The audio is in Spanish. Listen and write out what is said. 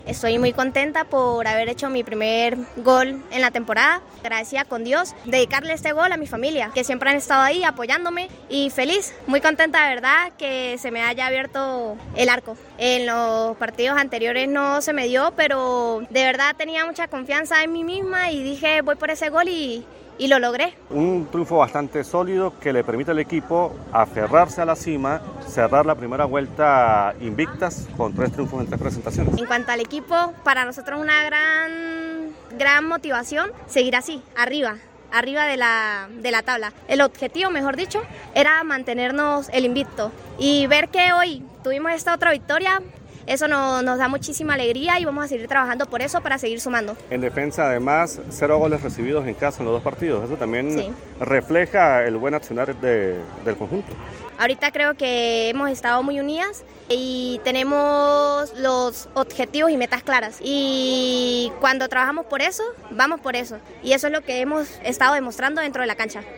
Estoy muy contenta por haber hecho mi primer gol en la temporada. Agradecida con Dios, dedicarle este gol a mi familia, que siempre han estado ahí apoyándome y feliz, muy contenta de verdad que se me haya abierto el arco. En los partidos anteriores no se me dio, pero de verdad tenía mucha confianza en mí misma y dije voy por ese gol y lo logré. Un triunfo bastante sólido que le permite al equipo aferrarse a la cima, cerrar la primera vuelta invictas con 3 triunfos en 3 presentaciones. En cuanto al equipo, para nosotros una gran motivación seguir así, arriba de la tabla. El objetivo, mejor dicho, era mantenernos el invicto y ver que hoy tuvimos esta otra victoria. Eso nos da muchísima alegría y vamos a seguir trabajando por eso para seguir sumando. En defensa, además, 0 goles recibidos en casa en los 2 partidos. Eso también refleja el buen accionar del conjunto. Ahorita creo que hemos estado muy unidas y tenemos los objetivos y metas claras. Y cuando trabajamos por eso, vamos por eso. Y eso es lo que hemos estado demostrando dentro de la cancha.